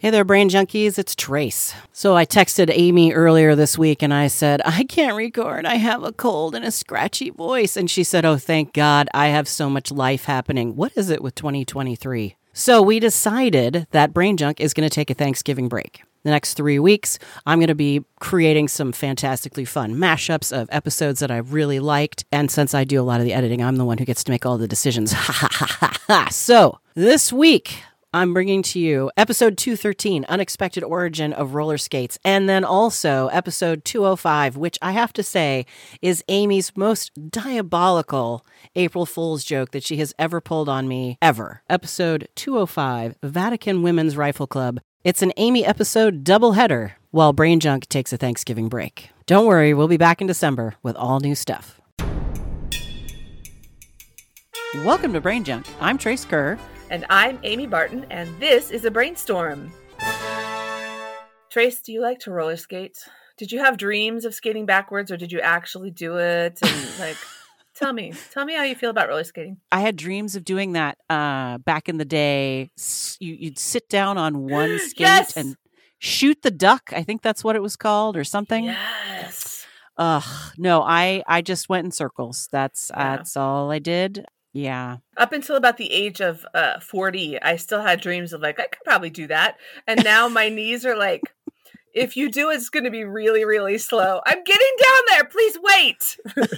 Hey there, Brain Junkies. It's Trace. So I texted Amy earlier this week and I said, I can't record. I have a cold and a scratchy voice. And she said, oh, thank God. I have so much life happening. What is it with 2023? So we decided that Brain Junk is going to take a Thanksgiving break. The next 3 weeks, I'm going to be creating some fantastically fun mashups of episodes that I really liked. And since I do a lot of the editing, I'm the one who gets to make all the decisions. So this week, I'm bringing to you episode 213, Unexpected Origin of Roller Skates, and then also episode 205, which I have to say is Amy's most diabolical April Fool's joke that she has ever pulled on me, ever. Episode 205, Vatican Women's Rifle Club. It's an Amy episode doubleheader while Brain Junk takes a Thanksgiving break. Don't worry, we'll be back in December with all new stuff. Welcome to Brain Junk. I'm Trace Kerr. And I'm Amy Barton, and this is a Brainstorm. Trace, do you like to roller skate? Did you have dreams of skating backwards, or did you actually do it? And tell me how you feel about roller skating. I had dreams of doing that back in the day. You'd sit down on one skate and shoot the duck. I think that's what it was called, or something. Yes. No, I just went in circles. That's all I did. Yeah. Up until about the age of 40, I still had dreams of I could probably do that. And now my knees are like, if you do, it's going to be really, really slow. I'm getting down there. Please wait.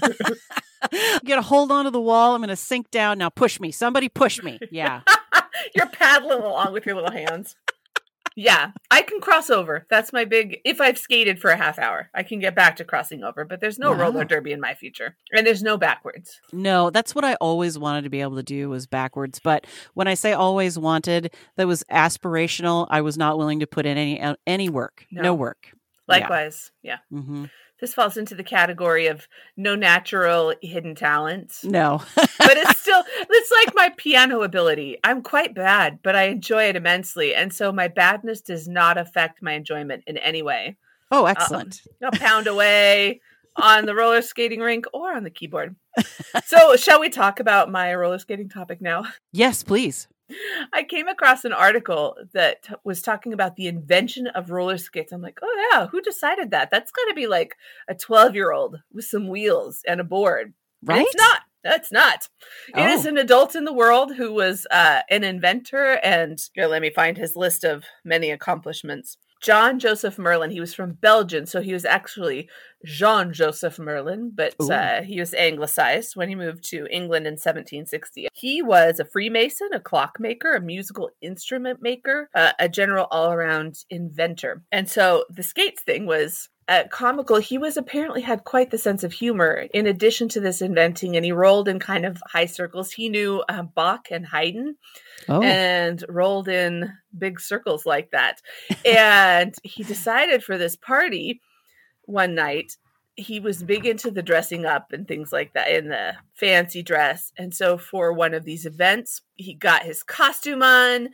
I'm going to hold onto the wall. I'm going to sink down. Now push me. Somebody push me. Yeah. You're paddling along with your little hands. Yeah, I can cross over. That's my big, if I've skated for a half hour, I can get back to crossing over, but there's no roller derby in my future. And there's no backwards. No, that's what I always wanted to be able to do was backwards. But when I say always wanted, that was aspirational. I was not willing to put in any work. No work. Likewise. Yeah. Mm-hmm. This falls into the category of no natural hidden talent. No. But it's like my piano ability. I'm quite bad, but I enjoy it immensely. And so my badness does not affect my enjoyment in any way. Oh, excellent. I'll pound away on the roller skating rink or on the keyboard. So shall we talk about my roller skating topic now? Yes, please. I came across an article that was talking about the invention of roller skates. I'm like, oh yeah, who decided that? That's got to be like a 12-year-old with some wheels and a board. Right? And it's not. That's not. It is an adult in the world who was an inventor. And here, let me find his list of many accomplishments. John Joseph Merlin. He was from Belgium, so he was actually Jean Joseph Merlin, but he was anglicized when he moved to England in 1760. He was a Freemason, a clockmaker, a musical instrument maker, a general all-around inventor. And so the skates thing was comical. He apparently had quite the sense of humor in addition to this inventing, and he rolled in kind of high circles. He knew Bach and Haydn and rolled in big circles like that. And he decided for this party one night, he was big into the dressing up and things like that, in the fancy dress. And so for one of these events, he got his costume on,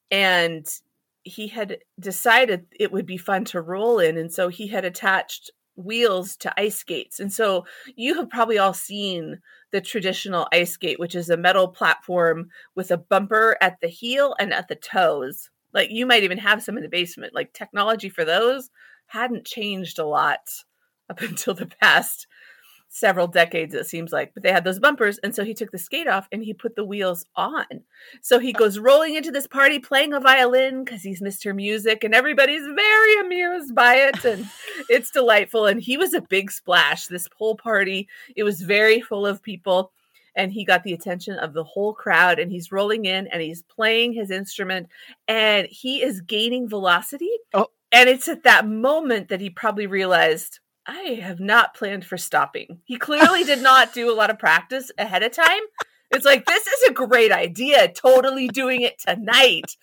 and he had decided it would be fun to roll in. And so he had attached wheels to ice skates. And so you have probably all seen the traditional ice skate, which is a metal platform with a bumper at the heel and at the toes. Like you might even have some in the basement. Like technology for those hadn't changed a lot up until the past several decades, it seems like. But they had those bumpers, and so he took the skate off and he put the wheels on. So he goes rolling into this party playing a violin because he's Mr. Music, and everybody's very amused by it, and it's delightful. And he was a big splash. This whole party, it was very full of people, and he got the attention of the whole crowd, and he's rolling in and he's playing his instrument, and he is gaining velocity. Oh. And it's at that moment that he probably realized, I have not planned for stopping. He clearly did not do a lot of practice ahead of time. It's like, this is a great idea. Totally doing it tonight.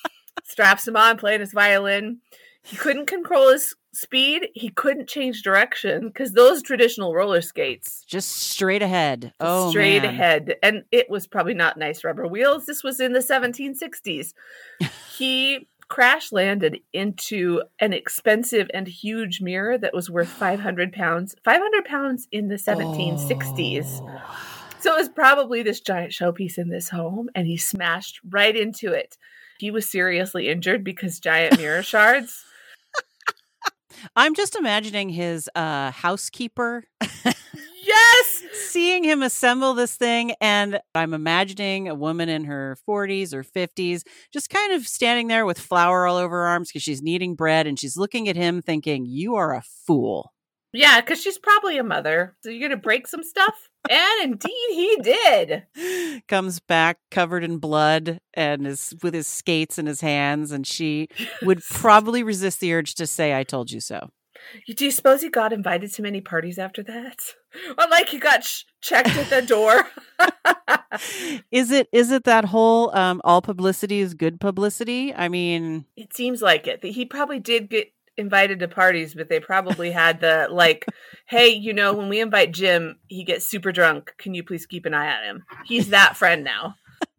Straps him on, playing his violin. He couldn't control his speed. He couldn't change direction because those traditional roller skates. Just straight ahead. Straight ahead. And it was probably not nice rubber wheels. This was in the 1760s. He crash landed into an expensive and huge mirror that was worth 500 pounds. 500 pounds in the 1760s. So it was probably this giant showpiece in this home, and he smashed right into it. he was seriously injured because giant mirror shards. I'm just imagining his housekeeper. Yes! Seeing him assemble this thing, and I'm imagining a woman in her 40s or 50s just kind of standing there with flour all over her arms because she's kneading bread, and she's looking at him thinking, you are a fool. Yeah, because she's probably a mother. So you're going to break some stuff? And indeed he did. Comes back covered in blood and is with his skates in his hands, and she would probably resist the urge to say, I told you so. Do you suppose he got invited to many parties after that? Or like he got checked at the door? Is it that whole all publicity is good publicity? I mean, it seems like it. He probably did get invited to parties, but they probably had the like, hey, you know, when we invite Jim, he gets super drunk. Can you please keep an eye on him? He's that friend now.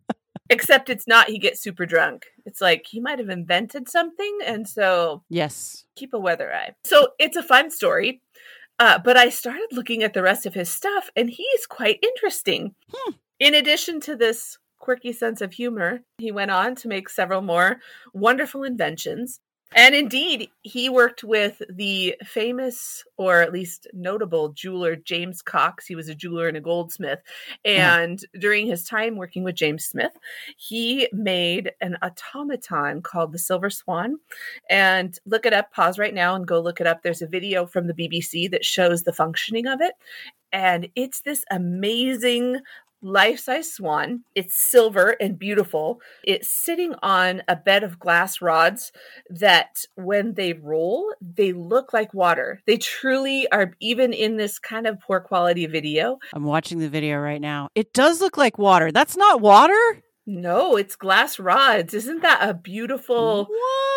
Except it's not he gets super drunk. It's like he might have invented something. And so yes, keep a weather eye. So it's a fun story. But I started looking at the rest of his stuff and he's quite interesting. In addition to this quirky sense of humor, he went on to make several more wonderful inventions. And indeed, he worked with the famous, or at least notable, jeweler James Cox. He was a jeweler and a goldsmith. And during his time working with James Smith, he made an automaton called the Silver Swan. And look it up, pause right now and go look it up. There's a video from the BBC that shows the functioning of it. And it's this amazing life-size swan. It's silver and beautiful. It's sitting on a bed of glass rods that when they roll, they look like water. They truly are, even in this kind of poor quality video. I'm watching the video right now. It does look like water. That's not water? No, it's glass rods. Isn't that a beautiful...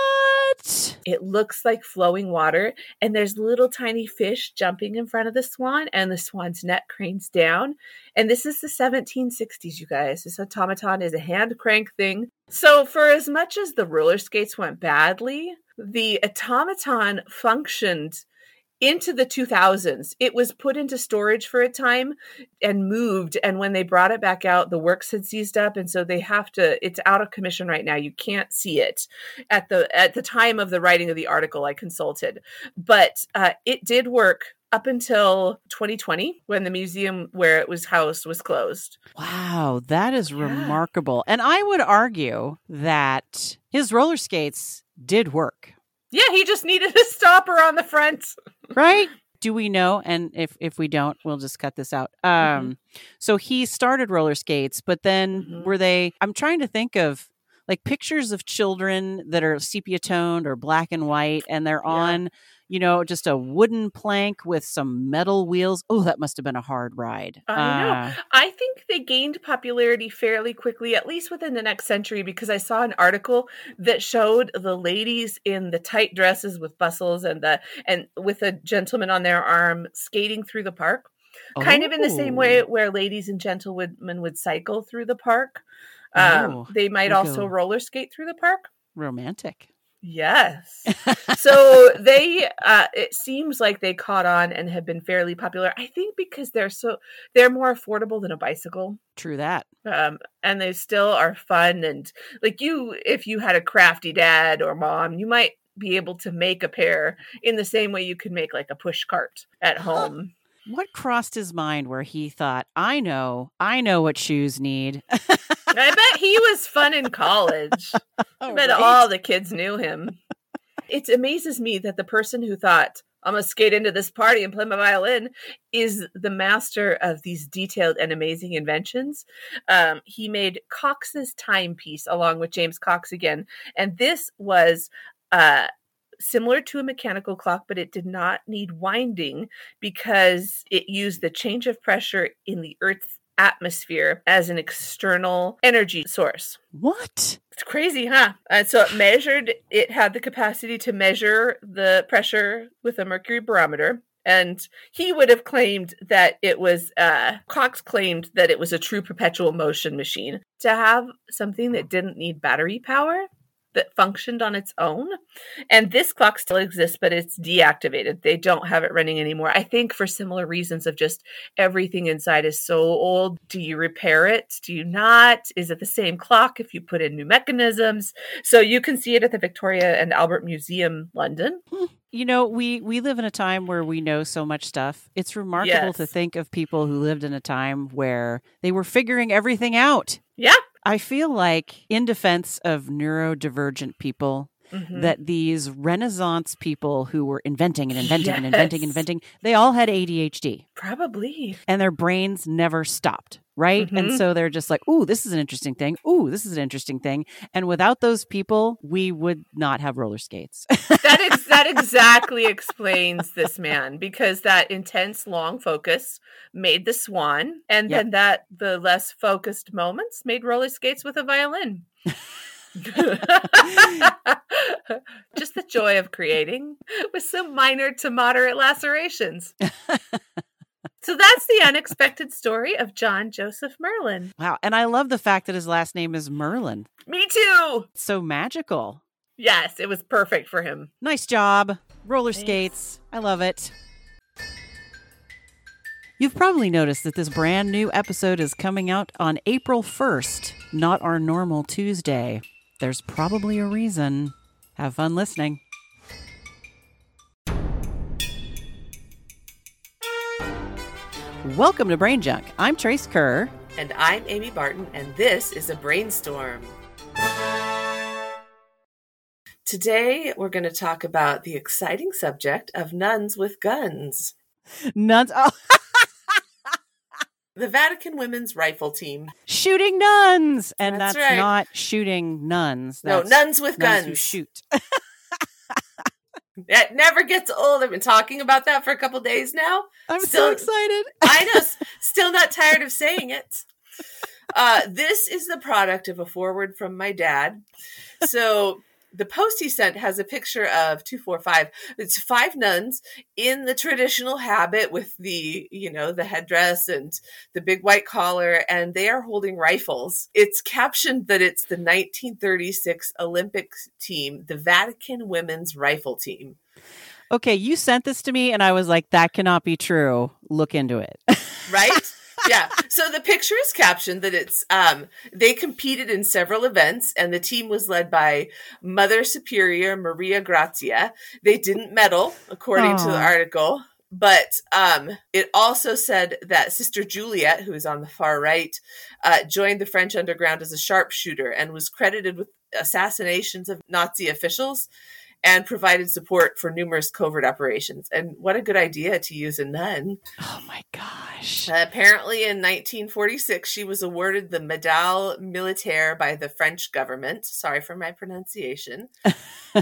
What? It looks like flowing water, and there's little tiny fish jumping in front of the swan, and the swan's neck cranes down. And this is the 1760s, you guys. This automaton is a hand crank thing. So for as much as the roller skates went badly, the automaton functioned into the 2000s. It was put into storage for a time and moved. And when they brought it back out, the works had seized up. And so they have to, it's out of commission right now. You can't see it at the time of the writing of the article I consulted. But it did work up until 2020 when the museum where it was housed was closed. Wow, that is remarkable. And I would argue that his roller skates did work. Yeah, he just needed a stopper on the front. Right? Do we know? And if we don't, we'll just cut this out. So he started roller skates, but then were they, I'm trying to think of like pictures of children that are sepia toned or black and white, and they're on, you know, just a wooden plank with some metal wheels. Oh, that must have been a hard ride. I know. I think they gained popularity fairly quickly, at least within the next century, because I saw an article that showed the ladies in the tight dresses with bustles and with a gentleman on their arm skating through the park, kind of in the same way where ladies and gentlewomen would cycle through the park. They might also roller skate through the park. Romantic. Yes. So it seems like they caught on and have been fairly popular. I think because they're more affordable than a bicycle. True that. And they still are fun. And like if you had a crafty dad or mom, you might be able to make a pair in the same way you could make like a push cart at home. What crossed his mind where he thought, I know what shoes need. I bet he was fun in college. I bet all the kids knew him. It amazes me that the person who thought, I'm going to skate into this party and play my violin is the master of these detailed and amazing inventions. He made Cox's timepiece along with James Cox again. And this was similar to a mechanical clock, but it did not need winding because it used the change of pressure in the Earth's atmosphere as an external energy source. What? It's crazy, huh? And so it had the capacity to measure the pressure with a mercury barometer. And he would have claimed that it was, Cox claimed that it was a true perpetual motion machine. To have something that didn't need battery power that functioned on its own. And this clock still exists, but it's deactivated. They don't have it running anymore. I think for similar reasons of just everything inside is so old. Do you repair it? Do you not? Is it the same clock if you put in new mechanisms? So you can see it at the Victoria and Albert Museum, London. You know, we live in a time where we know so much stuff. It's remarkable to think of people who lived in a time where they were figuring everything out. Yeah. I feel like, in defense of neurodivergent people, that these Renaissance people who were inventing and inventing and inventing and inventing, they all had ADHD. Probably. And their brains never stopped, right? And so they're just like, ooh, this is an interesting thing. Ooh, this is an interesting thing. And without those people, we would not have roller skates. That exactly explains this man, because that intense, long focus made the swan. And then the less focused moments made roller skates with a violin. Just the joy of creating with some minor to moderate lacerations. So that's the unexpected story of John Joseph Merlin. Wow. And I love the fact that his last name is Merlin. Me too. It's so magical. Yes, it was perfect for him. Nice job. Roller skates. I love it. You've probably noticed that this brand new episode is coming out on April 1st, not our normal Tuesday. There's probably a reason. Have fun listening. Welcome to Brain Junk. I'm Trace Kerr. And I'm Amy Barton, and this is a Brainstorm. Today, we're going to talk about the exciting subject of nuns with guns. Nuns? Oh. The Vatican Women's Rifle Team. Shooting nuns! And that's right. Not shooting nuns. That's nuns with nuns guns. Who shoot. It never gets old. I've been talking about that for a couple days now. I'm so excited. I know. Still not tired of saying it. This is the product of a foreword from my dad. So the post he sent has a picture of 245. It's 5 nuns in the traditional habit with the headdress and the big white collar, and they are holding rifles. It's captioned that it's the 1936 Olympic team, the Vatican Women's Rifle Team. Okay, you sent this to me, and I was like, that cannot be true. Look into it. Right? Yeah. So the picture is captioned that it's they competed in several events, and the team was led by Mother Superior Maria Grazia. They didn't medal, according to the article, but it also said that Sister Juliet, who is on the far right, joined the French underground as a sharpshooter and was credited with assassinations of Nazi officials and provided support for numerous covert operations. And what a good idea to use a nun. Oh my gosh. Apparently in 1946, she was awarded the Médaille Militaire by the French government. Sorry for my pronunciation. And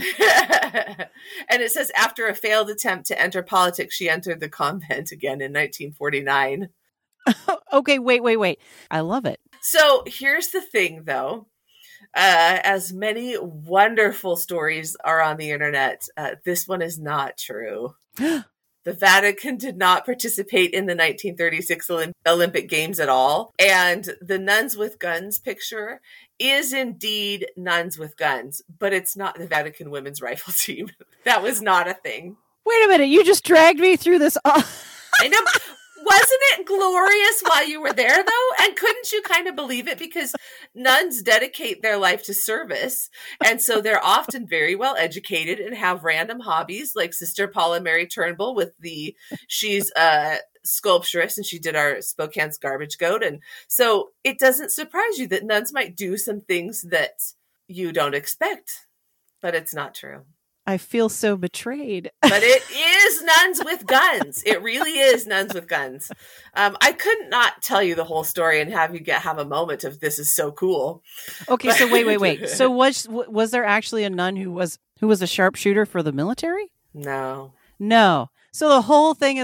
it says after a failed attempt to enter politics, she entered the convent again in 1949. Okay, wait. I love it. So here's the thing, though. As many wonderful stories are on the internet, this one is not true. The Vatican did not participate in the 1936 Olympic Games at all. And the nuns with guns picture is indeed nuns with guns, but it's not the Vatican Women's Rifle Team. That was not a thing. Wait a minute. You just dragged me through this. I know. Wasn't it glorious while you were there, though? And couldn't you kind of believe it? Because nuns dedicate their life to service. And so they're often very well educated and have random hobbies, like Sister Paula Mary Turnbull she's a sculptress and she did our Spokane's Garbage Goat. And so it doesn't surprise you that nuns might do some things that you don't expect, but it's not true. I feel so betrayed. But it is nuns with guns. It really is nuns with guns. I could not tell you the whole story and have you have a moment of this is so cool. Okay, so wait. So was there actually a nun who was a sharpshooter for the military? No. So the whole thing is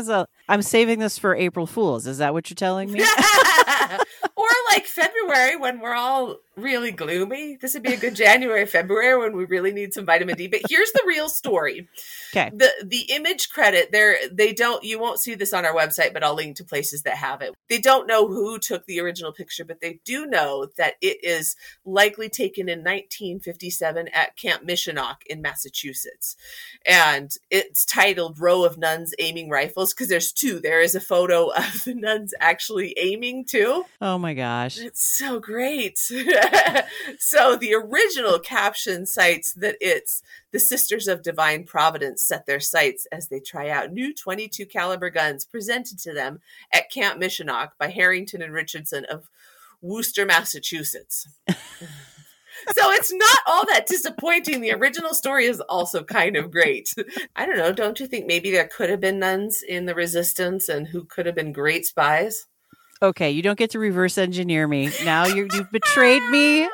I'm saving this for April Fools. Is that what you're telling me? Or like February when we're all really gloomy. This would be a good January, February when we really need some vitamin D. But here's the real story. Okay. The image credit there, you won't see this on our website, but I'll link to places that have it. They don't know who took the original picture, but they do know that it is likely taken in 1957 at Camp Mishonock in Massachusetts. And it's titled Row of Nuns Aiming Rifles because there's two. There is a photo of the nuns actually aiming too. Oh my gosh. It's so great. So the original caption cites that it's the Sisters of Divine Providence set their sights as they try out new 22 caliber guns presented to them at Camp Mishonock by Harrington and Richardson of Worcester, Massachusetts. So it's not all that disappointing. The original story is also kind of great. I don't know. Don't you think maybe there could have been nuns in the resistance and who could have been great spies? Okay, you don't get to reverse engineer me. Now you've betrayed me.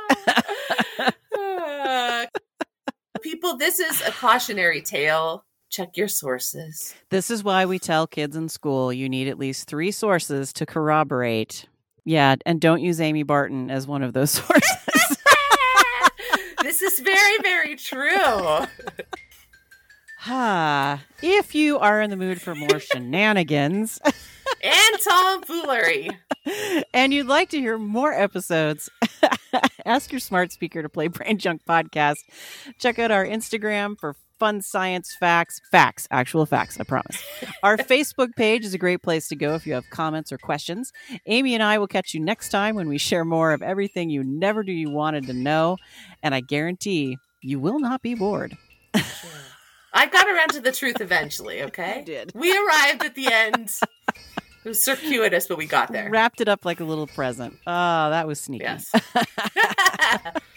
People, this is a cautionary tale. Check your sources. This is why we tell kids in school you need at least 3 sources to corroborate. Yeah, and don't use Amy Barton as one of those sources. This is very, very true. If you are in the mood for more shenanigans and tomfoolery, and you'd like to hear more episodes, ask your smart speaker to play Brain Junk Podcast. Check out our Instagram for fun science facts, actual facts, I promise. Our Facebook page is a great place to go if you have comments or questions. Amy and I will catch you next time when we share more of everything you never knew you wanted to know, and I guarantee you will not be bored. I got around to the truth eventually, okay? You did. We arrived at the end. It was circuitous, but we got there. Wrapped it up like a little present. Oh, that was sneaky. Yes.